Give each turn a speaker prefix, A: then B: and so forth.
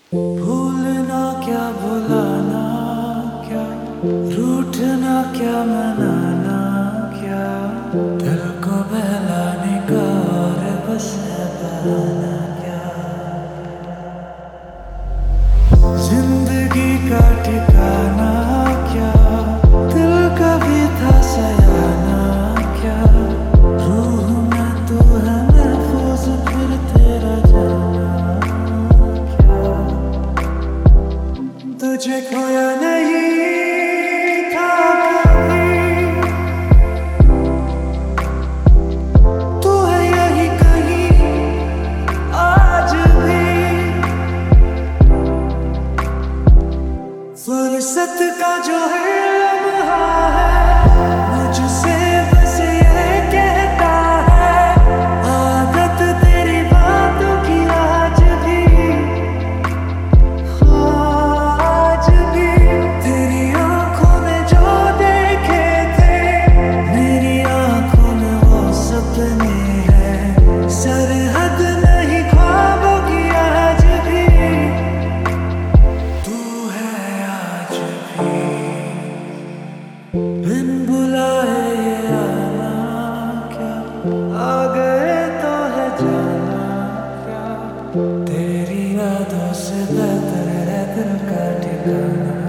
A: भूलना क्या भुलाना क्या, रूठना क्या मनाना क्या, दिल को बहलाने का और बस है बहाना क्या। जिंदगी का ठिकाना क्या, दिल का भी था सयाना क्या, रूह में तू है महफूज फिर तेरा जाना क्या। तुझे खोया नहीं था कभी, तू है यही कहीं आज भी। फुर्सत का जो है लम्हा है, मुझसे बस ये कहता है, आदत तेरी बातों की आज भी, आज भी। तेरी आंखों में जो देखे थे, मेरी आंखों में वो सपने हैं, सरहद नहीं ख्वाबों की आज भी, तू है आज भी। बिन बुलाए ये आना क्या, आ गए तो है जाना क्या, तेरी यादों से बेहतर है दिल का ठिकाना।